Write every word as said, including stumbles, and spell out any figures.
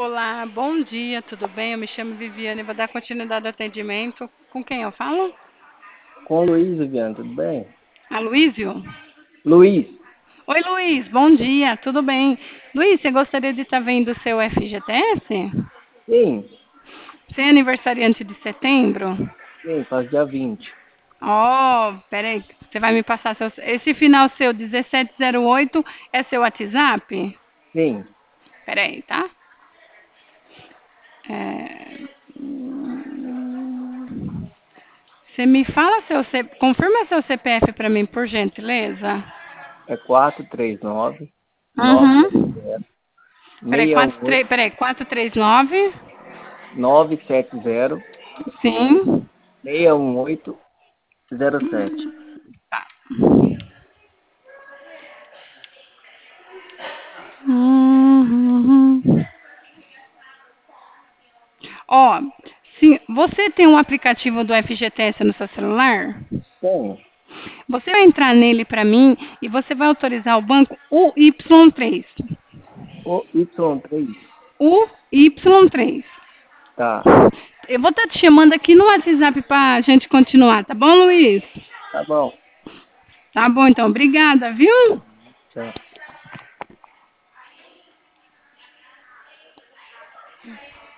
Olá, bom dia, tudo bem? Eu me chamo Viviane, vou dar continuidade ao atendimento. Com quem eu falo? Com o Luiz, Viviane, tudo bem? Aloísio? Luiz, Oi, Luiz, bom dia, tudo bem? Luiz, você gostaria de estar vendo o seu F G T S? sim, Você é aniversariante de setembro? sim, faz dia vinte. Oh, peraí, você vai me passar seu... Esse final seu, dezessete zero oito, é seu WhatsApp? Sim, Peraí, tá? É... hum, Você me fala seu... C- Confirma seu C P F para mim, por gentileza? é quatro três nove, nove sete Uhum. zero, Peraí, seis quatro, um três, oito, peraí, quatro três nove. nove sete zero, Sim. seis um oito, zero sete. Tá. Uhum. Ó, sim, você tem um aplicativo do F G T S no seu celular? Tem Você vai entrar nele para mim e você vai autorizar o banco U Y três. o Y três, U Y três. tá, Eu vou estar te chamando aqui no WhatsApp para a gente continuar, tá bom, Luiz? tá bom. Tá bom, então. Obrigada, viu? Tchau.